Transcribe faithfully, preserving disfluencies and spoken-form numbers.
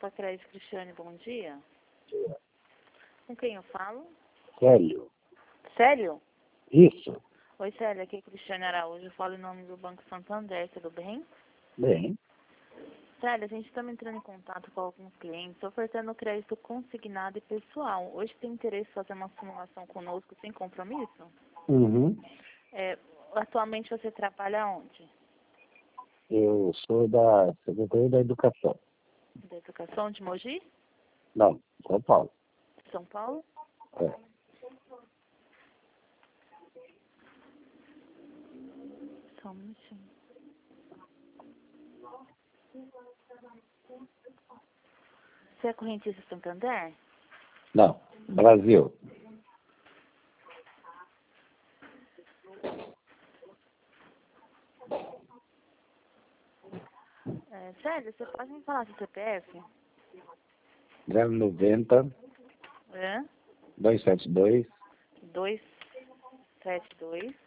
Alfa Crédito, Cristiane, bom dia. Com quem eu falo? Célio. Célio? Isso. Oi, Célio, aqui é Cristiane Araújo, eu falo em nome do Banco Santander, tudo bem? Bem. Célio, a gente está entrando em contato com alguns clientes, ofertando crédito consignado e pessoal. Hoje tem interesse em fazer uma simulação conosco sem compromisso? Uhum. É, atualmente você trabalha onde? Eu sou da Secretaria da Educação. Da Educação de Mogi? Não, São Paulo. São Paulo? É. Só um minutinho. Você é correntista Santander? Não, Brasil. É, Célio, você pode me falar seu C P F? zero noventa, É? duzentos e setenta e dois, dois sete dois